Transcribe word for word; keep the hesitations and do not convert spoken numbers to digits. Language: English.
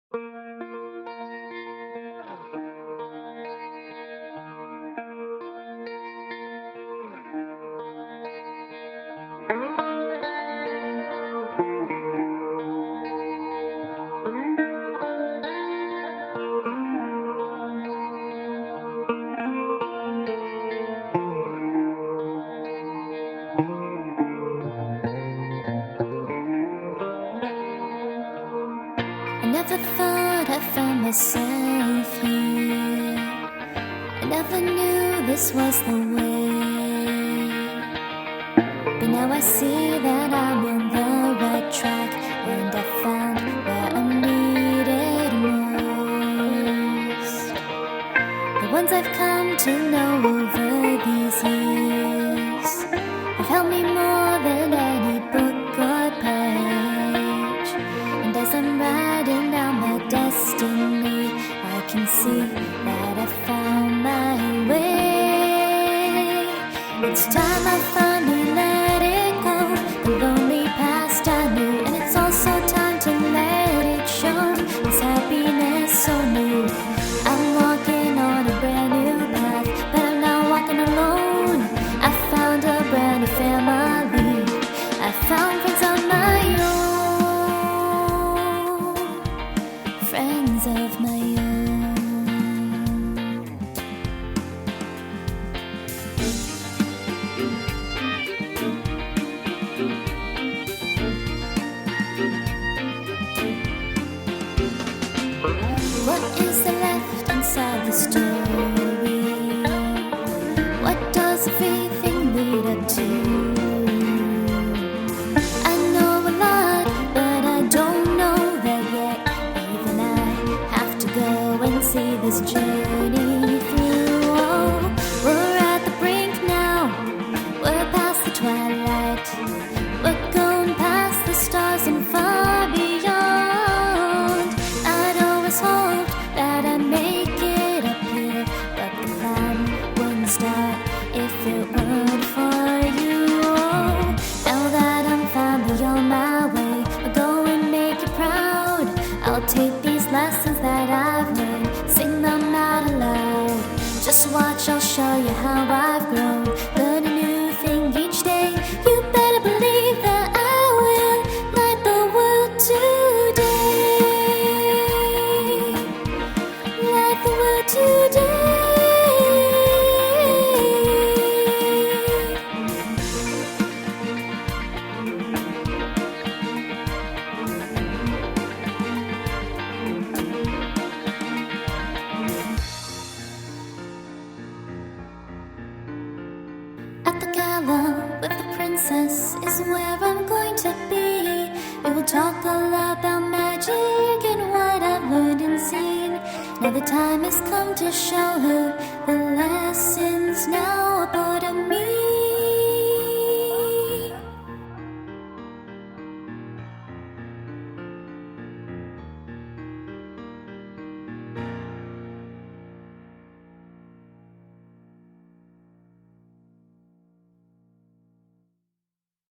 I never thought I found myself here. I never knew this was the way. But now I see that I'm on the right track, and I found where I'm needed most. The ones I've come to know over these years have helped me more than any book or page. And as I'm writing down my destiny, I can see that I found my way. It's time I finally let it go, the lonely past I knew. And it's also time to let it show, this happiness so new. I'm walking on a brand new path, but I'm not walking alone. I found a brand new family, I found friends on my own, friends of my own. What is there left inside the story? What does everything lead up to? I know a lot, but I don't know that yet. Even I have to go and see this journey through. Oh, we're at the brink now, we're past the twilight, we're going past the stars and far beyond. I'd always hoped that I'd make it up here, but the climb wouldn't start if it weren't for you. Oh, now that I'm finally on my way, I'll go and make you proud. I'll take these lessons that I've learned, sing them out aloud. Just watch, I'll show you how I've grown. Learn a new thing each day. You better believe that I will light the world today. Light the world today. At the gala with the princess is where I'm going to be. We will talk all about magic and what I've learned and seen. Now the time has come to show her the lessons now.